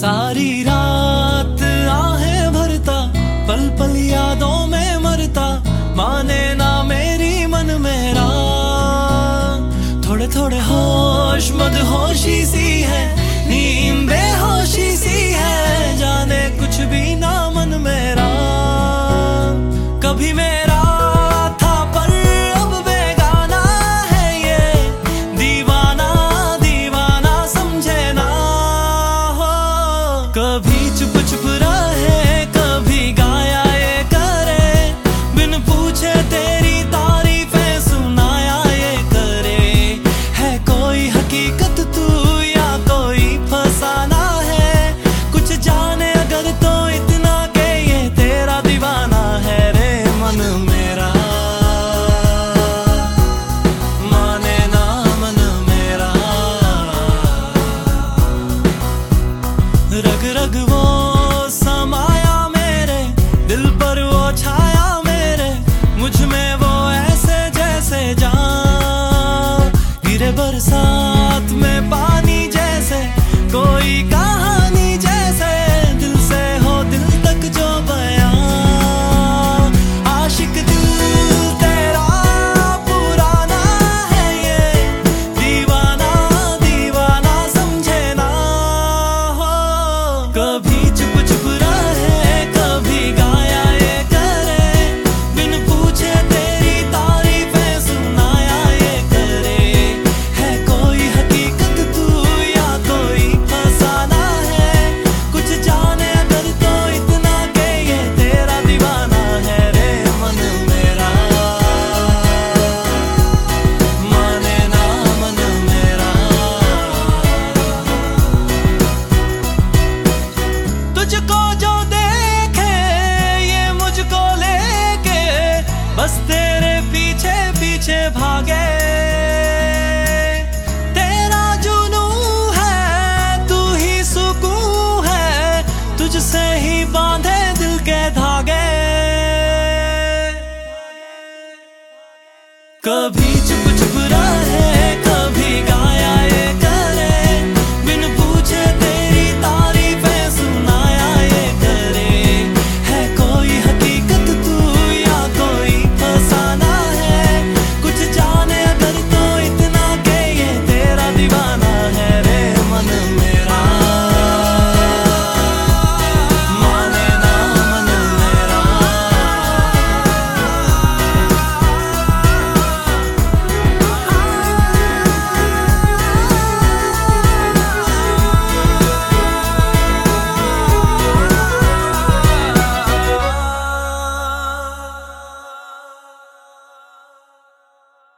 सारी रात आहें भरता, पल पल यादों में मरता, माने ना मेरी मन मेरा। थोड़े थोड़े होश मदहोशी सी है, नींद बेहोशी सी है, जाने कुछ भी ना मन मेरा। कभी मेरा था पर अब बेगाना है ये, दीवाना दीवाना समझे ना हो। कभी चुप चुप रहे, कभी गाया ये करे, बिन पूछे तेरी तारीफें सुनाया ये करे। है कोई हकीकत तू या कोई फसाना है, कुछ जाने अगर तो इतना के ये तेरा दीवाना है रे मन मेरा। माने ना मन मेरा, रग रग वो समाया मेरे दिल पर, वो छाया मेरे मुझ में, वो ऐसे जैसे जान गिरे बरसात में पानी जैसे, कोई कहानी जैसे, दिल से हो दिल तक जो बयां। आशिक दिल तेरा पुराना है ये, दीवाना दीवाना समझे ना हो। कभी चुप चुप रहे, कभी गाया ये करे, बिन पूछे तेरी तारीफें सुनाया ये करे। है कोई हकीकत तू या कोई फसाना है, कुछ जाने अगर तो इतना के ये तेरा दीवाना है रे मन मेरा। माने ना मन मेरा, तुझको जो देखे ये मुझको लेके, बस तेरे पीछे पीछे भागे। तेरा जुनू है, तू ही सुकून है, तुझसे ही बांधे दिल के धागे। कभी